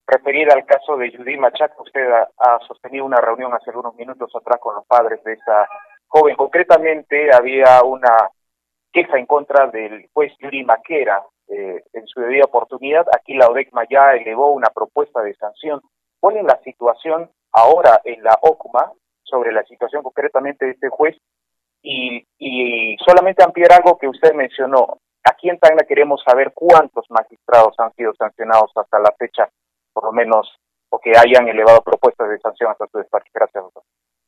referida al caso de Judy Machaca. Usted ha sostenido una reunión hace algunos minutos atrás con los padres de esta joven. Concretamente, había una queja en contra del juez Yuri Maquera. En su debida oportunidad, aquí la ODECMA ya elevó una propuesta de sanción. ¿Cuál es la situación ahora en la OCMA sobre la situación concretamente de este juez? Y solamente ampliar algo que usted mencionó. Aquí en Tacna queremos saber cuántos magistrados han sido sancionados hasta la fecha, por lo menos, o que hayan elevado propuestas de sanción hasta su despacho. Gracias, doctor.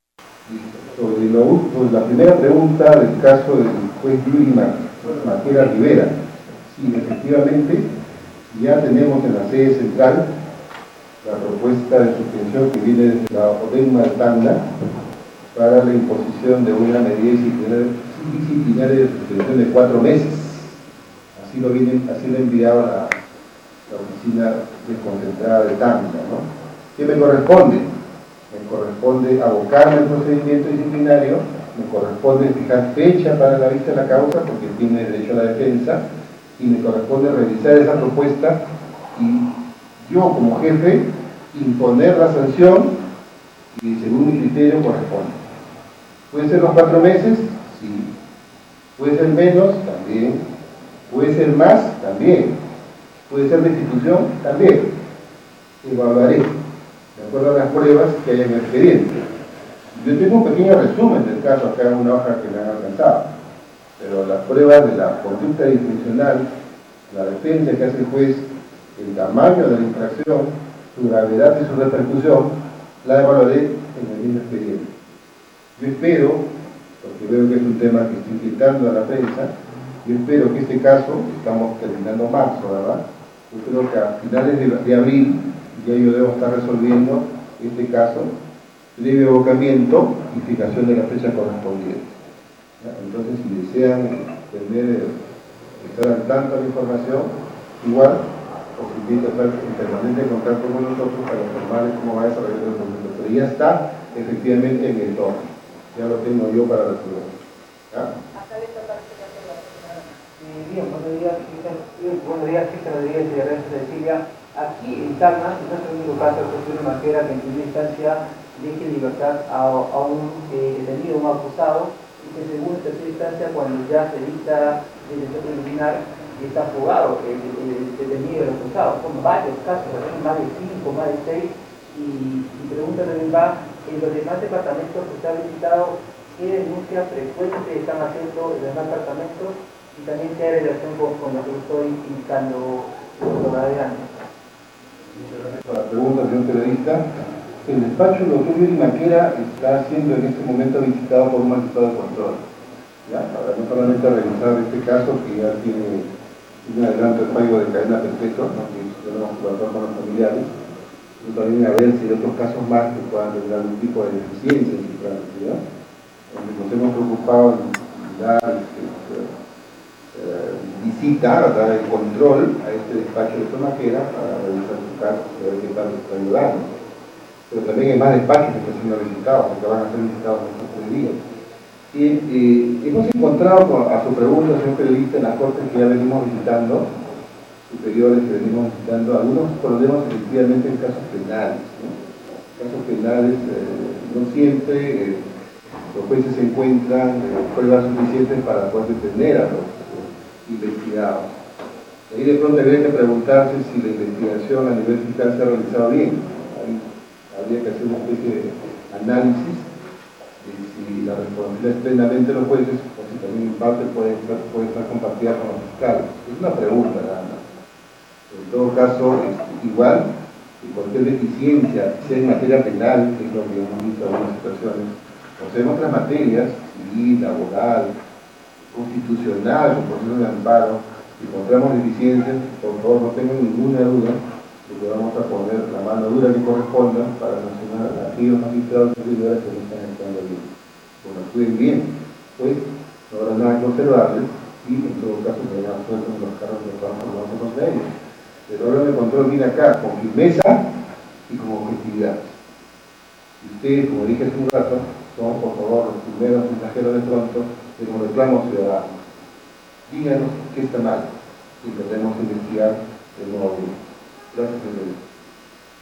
Sobre la primera pregunta del caso del juez Yuri Maquera Rivera, sí, efectivamente, ya tenemos en la sede central la propuesta de suspensión que viene desde la ODECMA de Tacna para la imposición de una medida disciplinaria de suspensión de 4 meses. Así lo ha enviado la oficina desconcentrada de Tacna, ¿no? ¿Qué me corresponde? Me corresponde abocarme al procedimiento disciplinario, me corresponde fijar fecha para la vista de la causa, porque tiene derecho a la defensa, y me corresponde revisar esa propuesta y yo, como jefe, imponer la sanción y según mi criterio corresponde. ¿Puede ser los 4 meses? Sí. ¿Puede ser menos? También. ¿Puede ser más? También. ¿Puede ser destitución? También. Evaluaré, de acuerdo a las pruebas que hay en el expediente. Yo tengo un pequeño resumen del caso acá en una hoja que me han alcanzado, pero las pruebas de la conducta disfuncional, la defensa que hace el juez, el tamaño de la infracción, su gravedad y su repercusión, la evaluaré en el mismo expediente. Yo espero, porque veo que es un tema que está inquietando a la prensa, yo espero que este caso, estamos terminando marzo, ¿verdad? Yo creo que a finales de abril ya yo debo estar resolviendo este caso, previo abocamiento y fijación de la fecha correspondiente. ¿Ya? Entonces, si desean estar al tanto de la información, igual os invito a estar en permanente contacto con nosotros para informarles cómo va a desarrollar el documento. Pero ya está efectivamente en el torno. Ya lo tengo yo para resolver. ¿Ya? Bien, buenos días, Rodríguez de Renzo de Cecilia. Aquí en Tacna, no es el único caso de Yuri Maquera que en primera instancia deje en libertad a un detenido, un acusado, y que según tercera instancia, cuando ya se dicta detención preliminar, está fugado el detenido, el acusado. Son varios casos, más de 5, más de 6, y pregunta también va, en los demás departamentos que usted ha visitado, ¿qué denuncias frecuentes están haciendo en los demás departamentos? Y también qué relación con lo que estoy indicando por adelante. Muchas gracias por la pregunta, señor periodista. El despacho del doctor Yuri Maquera está siendo en este momento visitado por un magistrado de control. ¿Ya? Para no solamente revisar este caso, que ya tiene un adelanto de fallo de cadena perpetua, ¿no? Que tenemos que tratar con los familiares, pero también a ver si hay otros casos más que puedan tener algún tipo de deficiencia en su trámite, ¿ya? Donde nos hemos preocupado en dar visita, ¿verdad?, de control a este despacho de Maquera para revisar su caso, saber qué tal está ayudando. Pero también hay más despachos que están siendo visitados, porque van a ser visitados en estos 3 días. Y hemos encontrado, a su pregunta, señor periodista, en las cortes que ya venimos visitando, superiores que venimos visitando, algunos problemas efectivamente en casos penales, ¿no? Casos penales, no siempre los jueces encuentran pruebas suficientes para poder detener a los investigados. Ahí de pronto habría que preguntarse si la investigación a nivel fiscal se ha realizado bien. Ahí habría que hacer una especie de análisis de si la responsabilidad es plenamente de los jueces o si también en parte puede estar compartida con los fiscales. Es una pregunta nada más. En todo caso, igual, que cualquier deficiencia, sea en materia penal, que es lo que hemos visto en algunas situaciones, o sea en otras materias, civil, laboral, constitucional, con procesos de amparo, si encontramos deficiencias, por favor no tengan ninguna duda de que vamos a poner la mano dura que corresponda para sancionar a aquellos magistrados y servidores que no están actuando bien. Cuando actúen bien, pues no habrá nada que observarles y en todo caso se verán sueltos en los cargos que vamos a contra ellos. Pero ahora el control viene acá con firmeza y con objetividad. Y ustedes, como dije hace un rato, son por favor los primeros mensajeros de pronto de los reclamos ciudadanos. Díganos qué está mal y tendremos que investigar de nuevo. Gracias, señor.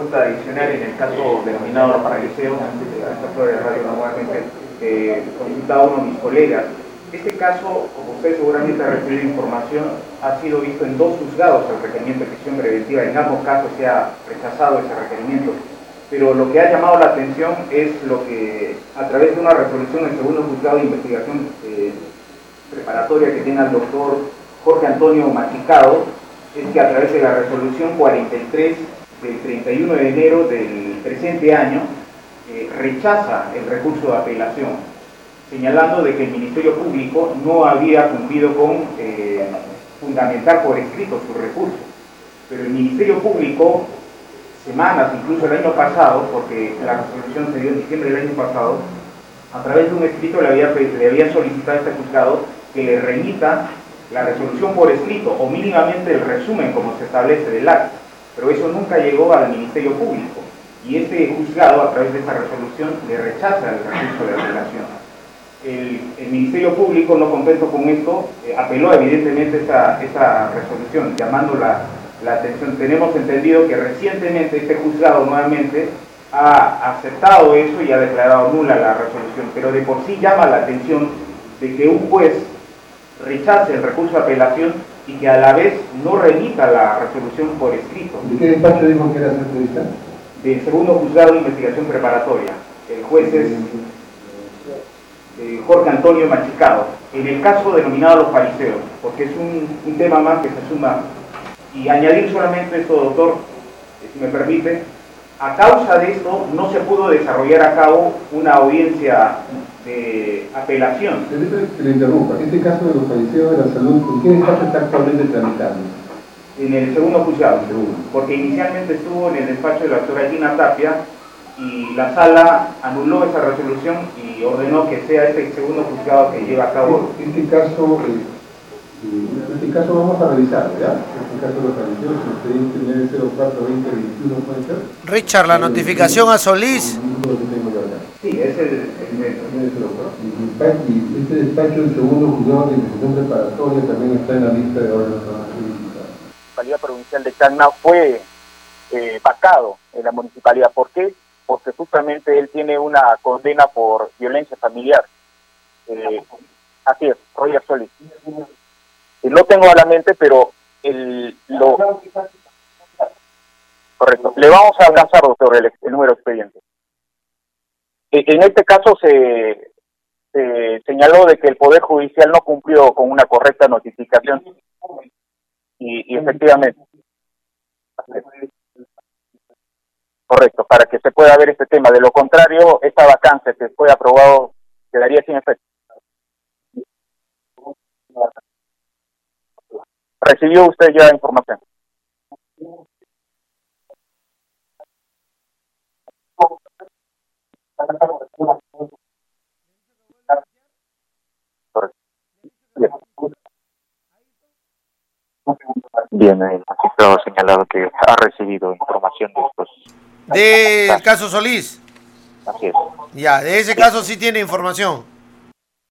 consulta adicional en el caso denominado Los Paraliseos, a esta flor de radio nuevamente, consultaba a uno de mis colegas. Este caso, como usted seguramente ha recibido información, ha sido visto en 2 juzgados el requerimiento de prisión preventiva. En ambos casos se ha rechazado ese requerimiento. Pero lo que ha llamado la atención es lo que, a través de una resolución del segundo juzgado de investigación preparatoria que tiene el doctor Jorge Antonio Machicado, es que a través de la resolución 43 del 31 de enero del presente año, rechaza el recurso de apelación, señalando de que el Ministerio Público no había cumplido con fundamentar por escrito su recurso. Pero el Ministerio Público, semanas, incluso el año pasado, porque la resolución se dio en diciembre del año pasado, a través de un escrito le había solicitado a este juzgado que le remita la resolución por escrito, o mínimamente el resumen como se establece del acta, pero eso nunca llegó al Ministerio Público, y este juzgado, a través de esta resolución, le rechaza el recurso de apelación. El Ministerio Público, no contento con esto, apeló evidentemente esta resolución, llamando la atención. Tenemos entendido que recientemente este juzgado nuevamente ha aceptado eso y ha declarado nula la resolución, pero de por sí llama la atención de que un juez rechace el recurso de apelación y que a la vez no remita la resolución por escrito. ¿De qué despacho dijo que era esa entrevista? Del segundo juzgado de investigación preparatoria. El juez es Jorge Antonio Machicado. En el caso denominado Los Fariseos, porque es un tema más que se suma. Y añadir solamente esto, doctor, si me permite, a causa de esto no se pudo desarrollar a cabo una audiencia de apelación. Permítame que le interrumpa. Este caso de Los Fariseos de la Salud, ¿en qué despacho está actualmente tramitando? En el segundo juzgado, porque inicialmente estuvo en el despacho de la doctora Gina Tapia y la sala anuló esa resolución y ordenó que sea este segundo juzgado que lleva a cabo. Este caso vamos a revisarlo, ¿ya? Este caso de Los Fariseos, el expediente 904-2021, ¿puede ser? Richard, la notificación a Solís. Sí, es el y este despacho del segundo juzgado de investigación preparatoria también está en la lista de órdenes jurídicas. La municipalidad provincial de Tacna fue vacado en la municipalidad. ¿Por qué? Porque justamente él tiene una condena por violencia familiar. Así es, Roger Solís. No tengo a la mente, pero correcto. Le vamos a alcanzar, doctor, el número de expediente. En este caso se señaló de que el Poder Judicial no cumplió con una correcta notificación y efectivamente. Correcto, para que se pueda ver este tema. De lo contrario, esta vacancia que fue aprobado quedaría sin efecto. ¿Recibió usted ya información? Bien, el magistrado ha señalado que ha recibido información de estos. Del caso Solís. Así es. Ya, de ese caso sí tiene información.